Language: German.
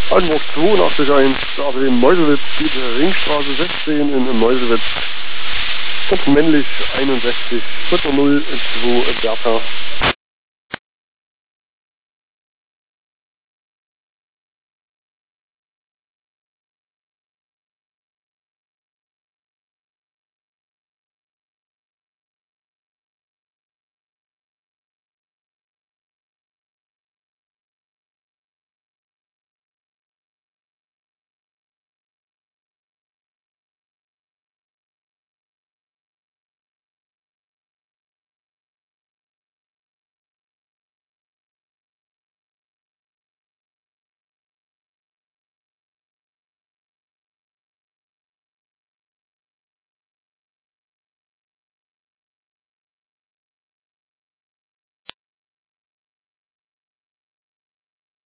Antwort 82.1, also in Meuselwitz, die Ringstraße 16 in Meuselwitz. Und männlich 61, 002 Bertha.